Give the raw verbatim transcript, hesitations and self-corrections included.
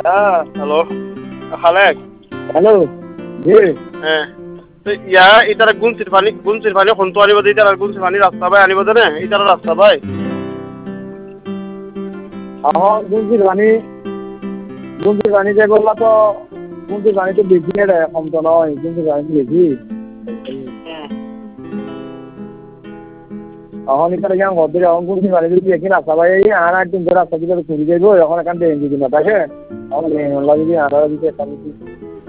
হ্যাঁ hello Khalek hello G হ্যাঁ ইয়া ইতারা গুনসির পানি গুনসির পানি হন্তু আনিব দে ইতারা গুনসির পানি রাস্তা ভাই আনিব দে না ইতারা রাস্তা ভাই এখন গুনসির পানি গুনসির পানি যে বললা তো গুনসির পানি তো বেশি রে কম তো নয় গুনসির পানি বেশি এখন ইতারা কেমন ঘর এখন গুনসির পানি যদি একই রাস্তা ভাই আর একদিন রাস্তা দিকে ঘুরে যাইব এখন এখান থেকে যদি না থাকে এখন যদি আনারা দিতে